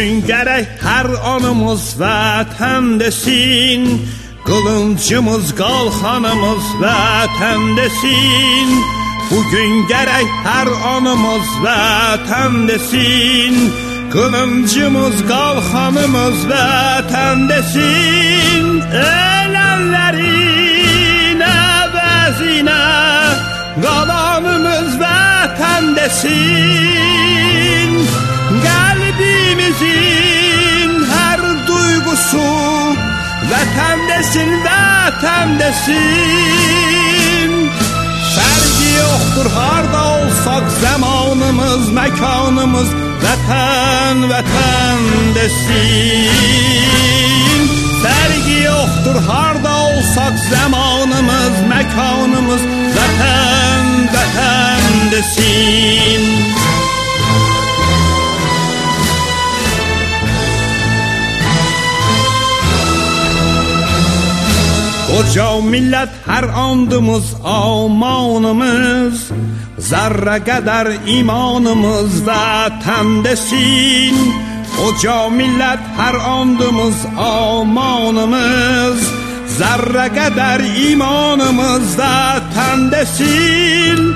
Bugün gerek her anımız vatandesin, kılıncımız kalkanımız vatandesin. Bugün gerek her anımız vatandesin, kılıncımız kalkanımız vatandesin. Ölenlerin əvəzinə qalanımız vatandesin. Kalbimizin her duygusu vatandesin, vatandesin. Fərqi yoxdur harda olsak zamanımız, məkanımız vatan, vatandesin. Fərqi yoxdur harda olsak zamanımız, məkanımız vatan, vatandesin. Koca millet her andımız amanımız, zerre kadar imanımız vatandesin. Koca millet her andımız amanımız, zerre kadar imanımız vatandesin.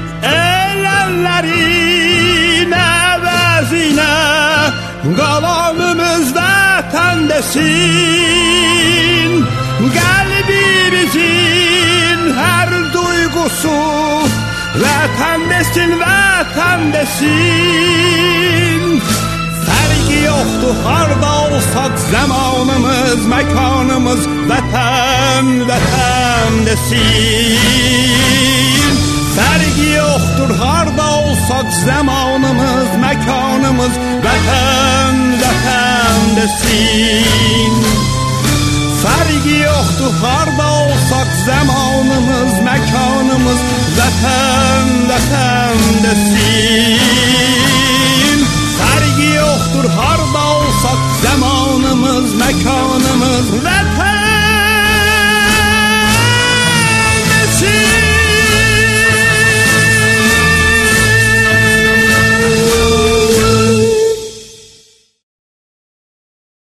Ölenlerin əvəzinə qalanımız vatandesin. Kalbimizin her duygusu vatandesin, vatandesin. Fərqi yoxdur harda olsak zamanımız, məkanımız vatan, vatandesin. Fərqi yoxdur harda olsak zamanımız, məkanımız vatan, vatandesin. Fərqi yoxdur harda olsak zamanımız, məkanımız vatan, vatandesin.